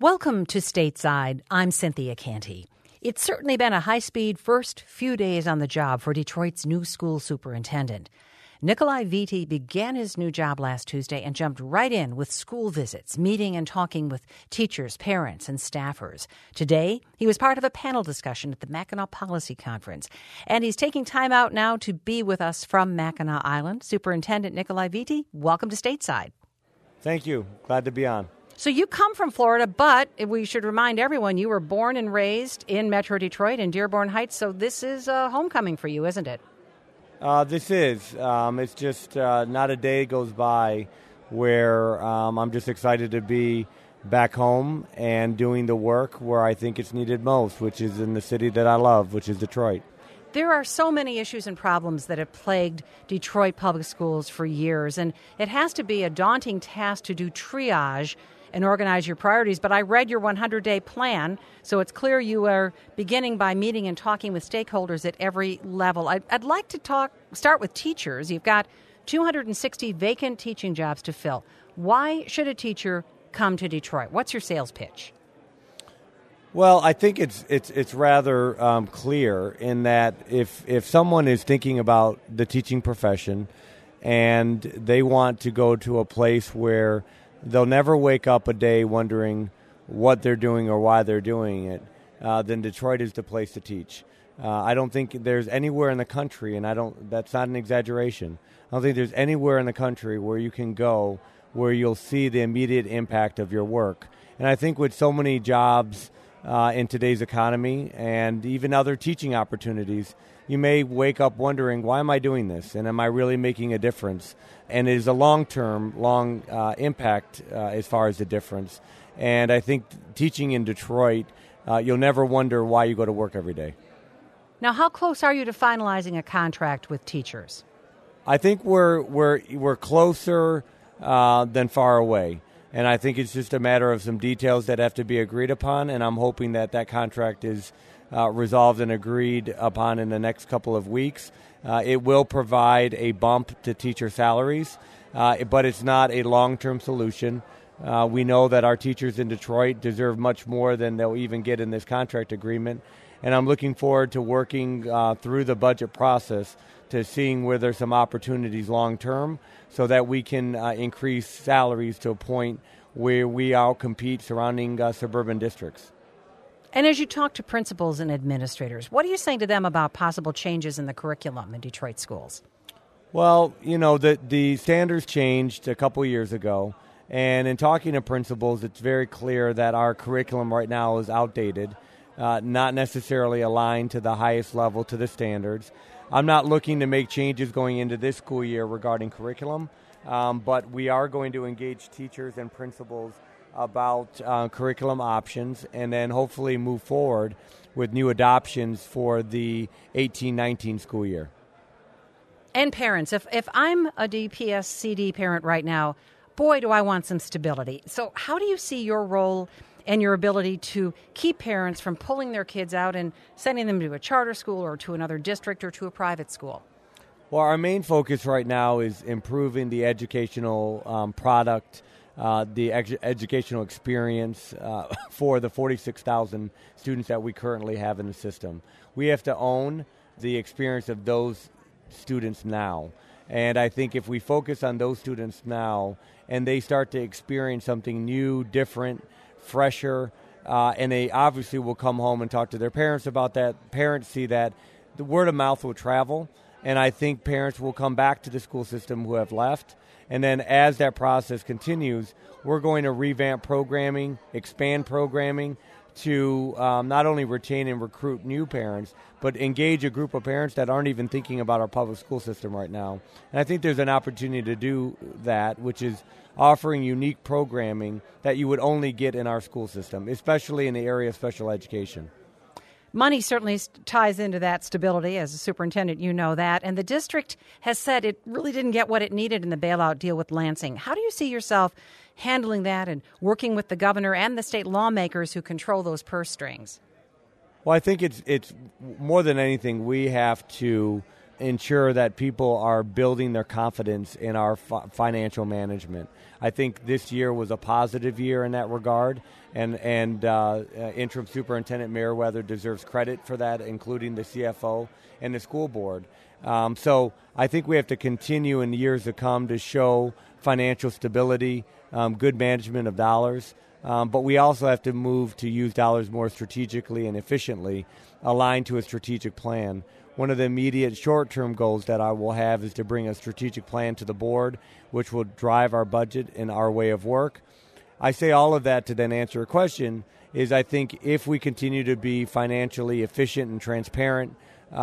Welcome to Stateside. I'm Cynthia Canty. It's certainly been a high-speed first few days on the job for Detroit's new school superintendent. Nikolai Vitti began his new job last Tuesday and jumped right in with school visits, meeting and talking with teachers, parents, and staffers. Today, he was part of a panel discussion at the Mackinac Policy Conference, and he's taking time out now to be with us from Mackinac Island. Superintendent Nikolai Vitti, welcome to Stateside. Thank you. Glad to be on. So you come from Florida, but we should remind everyone you were born and raised in Metro Detroit in Dearborn Heights, so this is homecoming for you, isn't it? This is. It's just not a day goes by where I'm just excited to be back home and doing the work where I think it's needed most, which is in the city that I love, which is Detroit. There are so many issues and problems that have plagued Detroit public schools for years, and it has to be a daunting task to do triage and organize your priorities. But I read your 100-day plan, so it's clear you are beginning by meeting and talking with stakeholders at every level. I'd like to start with teachers. You've got 260 vacant teaching jobs to fill. Why should a teacher come to Detroit? What's your sales pitch? Well, I think it's rather clear in that if someone is thinking about the teaching profession and they want to go to a place where they'll never wake up a day wondering what they're doing or why they're doing it, then Detroit is the place to teach. I don't think there's anywhere in the country, and that's not an exaggeration, I don't think there's anywhere in the country where you can go where you'll see the immediate impact of your work. And I think with so many jobs in today's economy and even other teaching opportunities, you may wake up wondering, why am I doing this? And am I really making a difference? And it is a long impact as far as the difference. And I think teaching in Detroit, you'll never wonder why you go to work every day. Now, how close are you to finalizing a contract with teachers? I think we're closer than far away. And I think it's just a matter of some details that have to be agreed upon, and I'm hoping that contract is resolved and agreed upon in the next couple of weeks. It will provide a bump to teacher salaries, but it's not a long-term solution. We know that our teachers in Detroit deserve much more than they'll even get in this contract agreement, and I'm looking forward to working through the budget process to seeing where there's some opportunities long-term so that we can increase salaries to a point where we outcompete surrounding suburban districts. And as you talk to principals and administrators, what are you saying to them about possible changes in the curriculum in Detroit schools? Well, the standards changed a couple years ago, and in talking to principals, it's very clear that our curriculum right now is outdated, not necessarily aligned to the highest level to the standards. I'm not looking to make changes going into this school year regarding curriculum, but we are going to engage teachers and principals about curriculum options and then hopefully move forward with new adoptions for the 18-19 school year. And parents, if I'm a DPS CD parent right now, boy, do I want some stability. So how do you see your role and your ability to keep parents from pulling their kids out and sending them to a charter school or to another district or to a private school? Well, our main focus right now is improving the educational product, the educational experience for the 46,000 students that we currently have in the system. We have to own the experience of those students now. And I think if we focus on those students now and they start to experience something new, different, fresher, and they obviously will come home and talk to their parents about that. Parents see that the word of mouth will travel, and I think parents will come back to the school system who have left. And then as that process continues, we're going to revamp programming, expand programming to not only retain and recruit new parents, but engage a group of parents that aren't even thinking about our public school system right now. And I think there's an opportunity to do that, which is offering unique programming that you would only get in our school system, especially in the area of special education. Money certainly ties into that stability. As a superintendent, you know that. And the district has said it really didn't get what it needed in the bailout deal with Lansing. How do you see yourself handling that and working with the governor and the state lawmakers who control those purse strings? Well, I think it's more than anything, we have to ensure that people are building their confidence in our financial management. I think this year was a positive year in that regard, and Interim Superintendent Merriweather deserves credit for that, including the CFO and the school board. So I think we have to continue in the years to come to show financial stability, good management of dollars, but we also have to move to use dollars more strategically and efficiently, aligned to a strategic plan. One of the immediate short-term goals that I will have is to bring a strategic plan to the board, which will drive our budget and our way of work. I say all of that to then answer a question, is I think if we continue to be financially efficient and transparent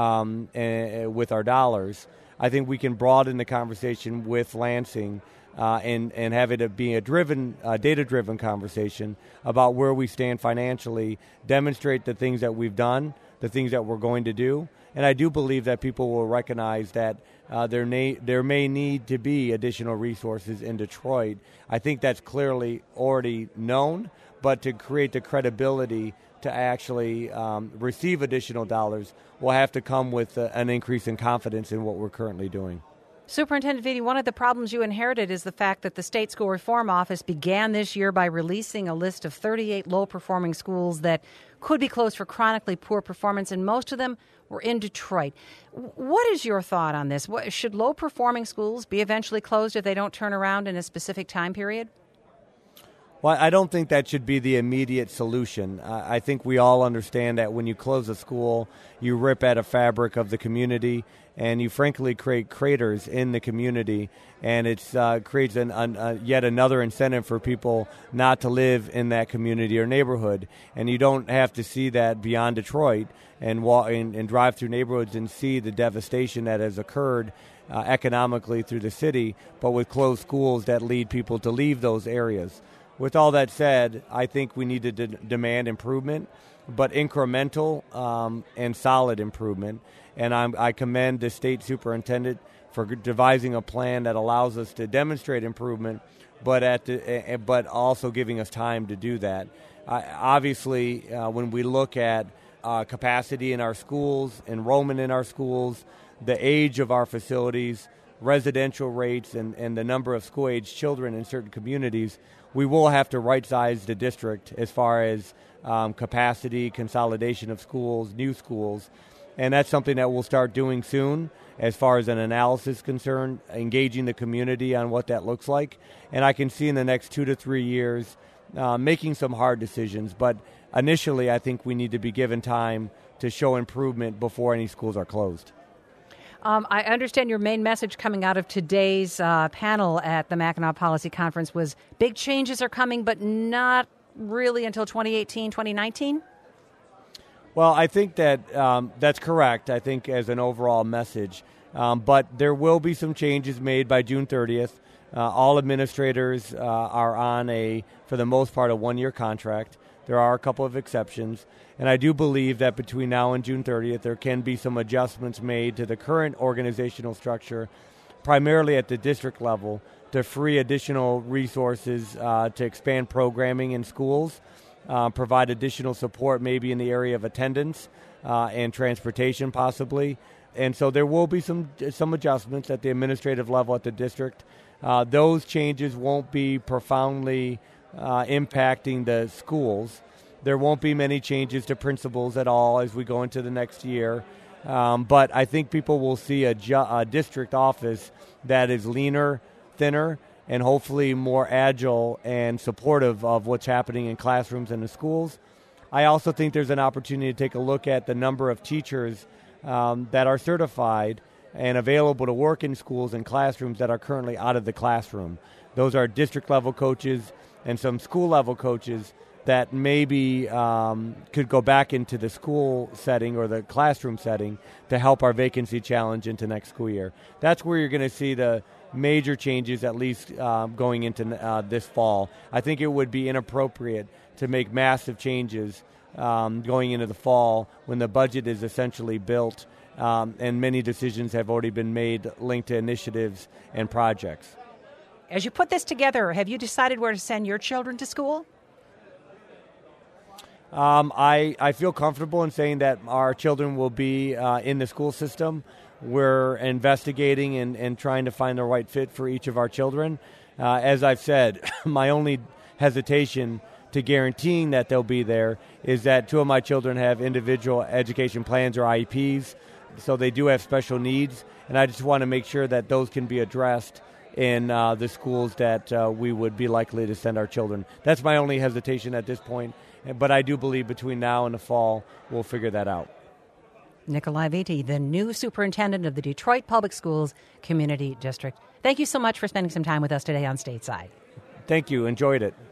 with our dollars, I think we can broaden the conversation with Lansing and have it be a data-driven conversation about where we stand financially, demonstrate the things that we've done, the things that we're going to do. And I do believe that people will recognize that there may need to be additional resources in Detroit. I think that's clearly already known, but to create the credibility to actually receive additional dollars will have to come with an increase in confidence in what we're currently doing. Superintendent Vitti, one of the problems you inherited is the fact that the State School Reform Office began this year by releasing a list of 38 low-performing schools that could be closed for chronically poor performance, and most of them were in Detroit. What is your thought on this? Should low-performing schools be eventually closed if they don't turn around in a specific time period? Well, I don't think that should be the immediate solution. I think we all understand that when you close a school, you rip at a fabric of the community, and you frankly create craters in the community, and it creates yet another incentive for people not to live in that community or neighborhood. And you don't have to see that beyond Detroit and walk and drive through neighborhoods and see the devastation that has occurred economically through the city, but with closed schools that lead people to leave those areas. With all that said, I think we need to demand improvement, but incremental and solid improvement. And I commend the state superintendent for devising a plan that allows us to demonstrate improvement, but also giving us time to do that. Obviously, when we look at capacity in our schools, enrollment in our schools, the age of our facilities, residential rates, and the number of school-age children in certain communities, we will have to right-size the district as far as capacity, consolidation of schools, new schools. And that's something that we'll start doing soon as far as an analysis is concerned, engaging the community on what that looks like. And I can see in the next 2 to 3 years making some hard decisions. But initially, I think we need to be given time to show improvement before any schools are closed. I understand your main message coming out of today's panel at the Mackinac Policy Conference was big changes are coming, but not really until 2018, 2019? Well, I think that that's correct, I think, as an overall message. But there will be some changes made by June 30th. All administrators are on for the most part, a one-year contract. There are a couple of exceptions. And I do believe that between now and June 30th, there can be some adjustments made to the current organizational structure, primarily at the district level, to free additional resources to expand programming in schools, provide additional support maybe in the area of attendance and transportation possibly. And so there will be some adjustments at the administrative level at the district. Those changes won't be profoundly impacting the schools. There won't be many changes to principals at all as we go into the next year. But I think people will see a district office that is leaner, thinner, and hopefully more agile and supportive of what's happening in classrooms and in schools. I also think there's an opportunity to take a look at the number of teachers that are certified and available to work in schools and classrooms that are currently out of the classroom. Those are district-level coaches and some school-level coaches that maybe could go back into the school setting or the classroom setting to help our vacancy challenge into next school year. That's where you're going to see the major changes, at least going into this fall. I think it would be inappropriate to make massive changes going into the fall when the budget is essentially built and many decisions have already been made linked to initiatives and projects. As you put this together, have you decided where to send your children to school? I feel comfortable in saying that our children will be in the school system. we're investigating and trying to find the right fit for each of our children. As I've said, my only hesitation to guaranteeing that they'll be there is that two of my children have individual education plans or IEPs, so they do have special needs, and I just want to make sure that those can be addressed in the schools that we would be likely to send our children. That's my only hesitation at this point, but I do believe between now and the fall we'll figure that out. Nikolai Vitti, the new superintendent of the Detroit Public Schools Community District. Thank you so much for spending some time with us today on Stateside. Thank you. Enjoyed it.